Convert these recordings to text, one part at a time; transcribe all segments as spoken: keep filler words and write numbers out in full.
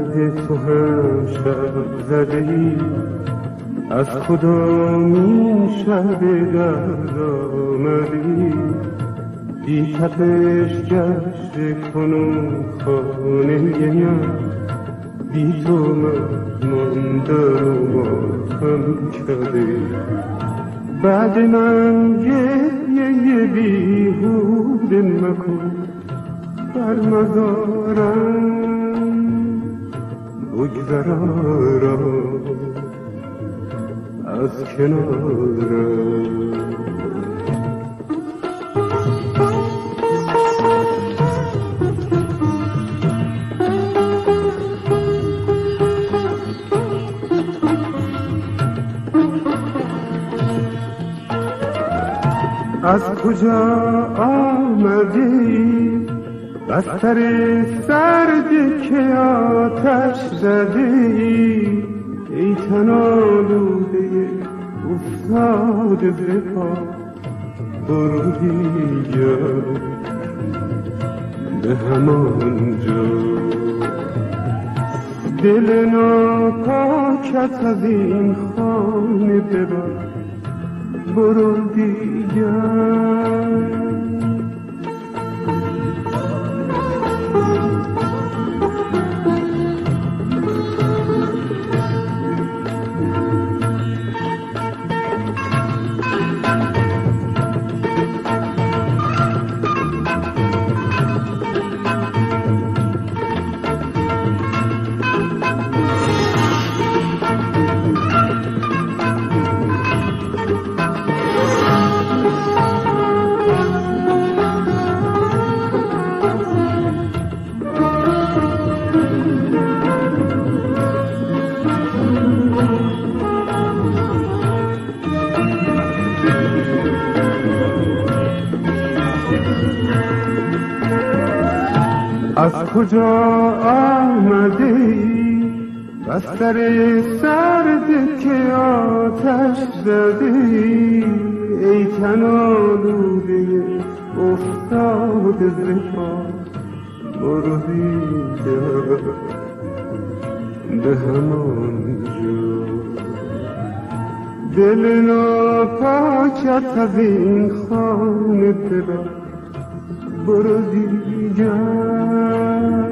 مهد تو هم شب زده ای، از کدامین شب درد آمدی؟ بی تپش گشته کنون خانه من، بی تو من ماندن و ماتم کرده. بعد من گریه بیهوده مکن، بر مزارم بگذرارم از کنارم. از کجا آمدی؟ بستر سرد که آتش زدی، ای تن آلوده افتاده ز پا. برو دیگر به همان جا، دل ناپاکت از این خانه ببر. برو دیگر از کجا آمدی؟ بستر سرد که آتش زدی، ای تن آلوده افتاده ز پا. برو دیگر به همان جا، دل ناپاکت از این خانه ببر. برو دیگر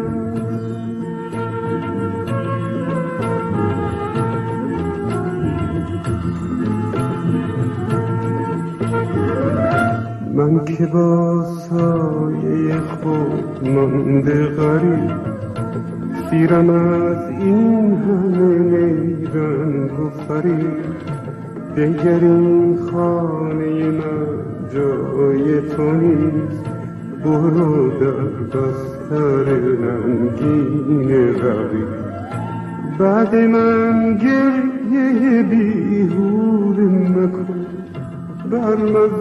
من که با سایه خود مانده غریب، سیرم از این همه نیرنگ و فریب. دیگر این خانه من جای تو نیست، برو در بستر رنگین رقیب. بعد من گریه بیهوده مکن، بر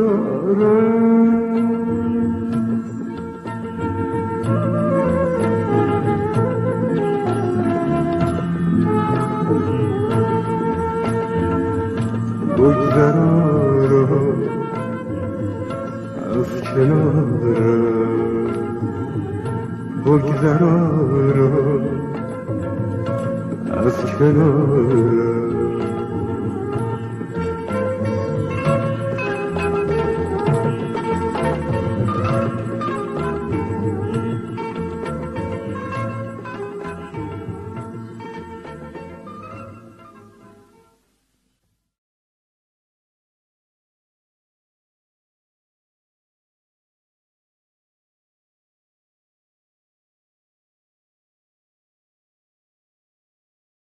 مزارم بگذرارم از کنارم. بگذرارم از کنارم.